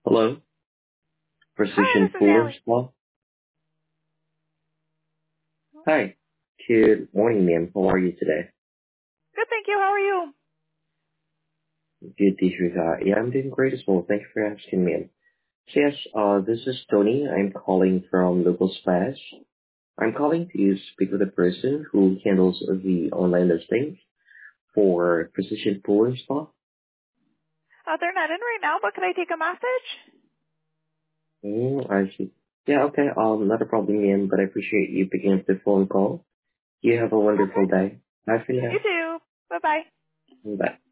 Hello, Hi, Precision this is Fuller Allie. Spa. Hi, good morning, ma'am. How are you today? Good, thank you. How are you? Good to hear that. Yeah, I'm doing great as well. Thank you for asking, ma'am. So yes, this is Tony. I'm calling from Local Splash. I'm calling to speak with a person who handles the online listings for Precision Fuller Spa. They're not in right now, but could I take a message? I see. Yeah, okay. Not a problem, ma'am, but I appreciate you picking up the phone call. You have a Okay. wonderful day. Bye for You now. too. Bye-bye. Bye.